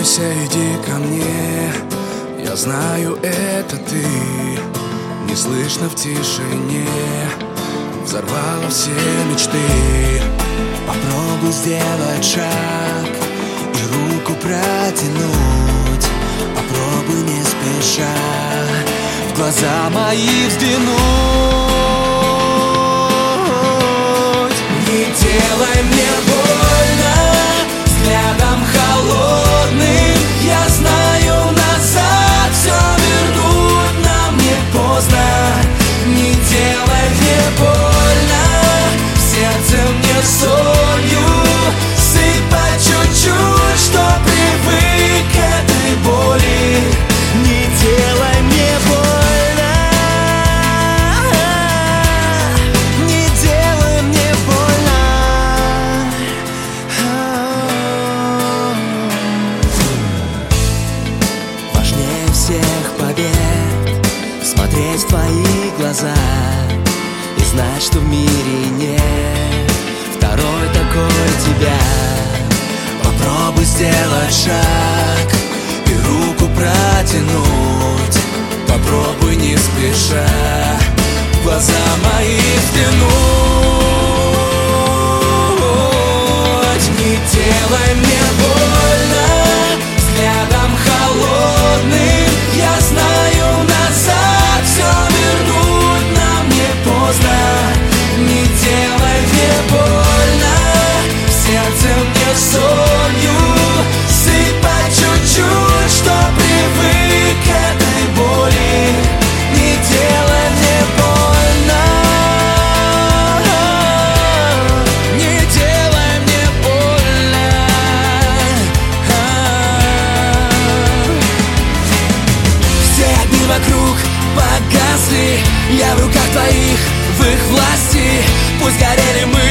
бойся, иди ко мне. Я знаю, это ты. Не слышно в тишине. Взорвала все мечты. Попробуй сделать шаг и руку протянуть. Попробуй не спеша в глаза мои взглянуть. Не делай мне больно взглядом холодным. Я знаю, назад все вернуть нам не поздно. Не делай мне больно, в сердце мне солью сыпать чуть-чуть, что привык к этой боли. Не делай мне больно, не делай мне больно. Важнее всех побед смотреть в твои глаза и знать, что в мире нет второй такой тебя. Попробуй сделать шаг и руку протянуть. Попробуй не спеша в глаза мои взглянуть. Не делай мне больно взглядом холодным. Я знаю, назад все вернуть нам не поздно. Не делай мне больно, в сердце мне солью сыпать чуть-чуть, что привык к этой боли. Не делай мне больно, не делай мне больно. Все огни вокруг погасли, я в руках твоих, в их власти. Пусть горели мы